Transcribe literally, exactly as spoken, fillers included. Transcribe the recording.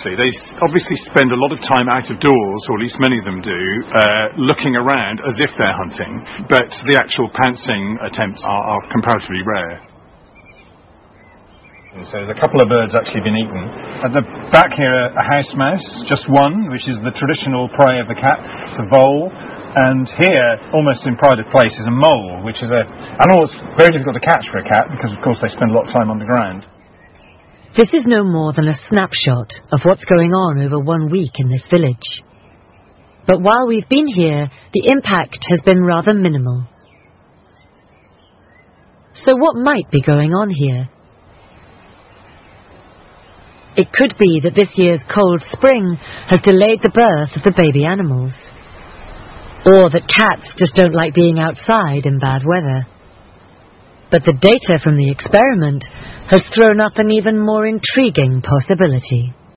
They obviously spend a lot of time out of doors, or at least many of them do, uh, looking around as if they're hunting, but the actual pouncing attempts are, are comparatively rare. So there's a couple of birds actually been eaten. At the back here, a house mouse, just one, which is the traditional prey of the cat. It's a vole. And here, almost in pride of place, is a mole, which is a animal that's very difficult to catch for a cat because, of course, they spend a lot of time underground. This is no more than a snapshot of what's going on over one week in this village. But while we've been here, the impact has been rather minimal. So what might be going on here? It could be that this year's cold spring has delayed the birth of the baby animals. Or that cats just don't like being outside in bad weather. But the data from the experiment has thrown up an even more intriguing possibility.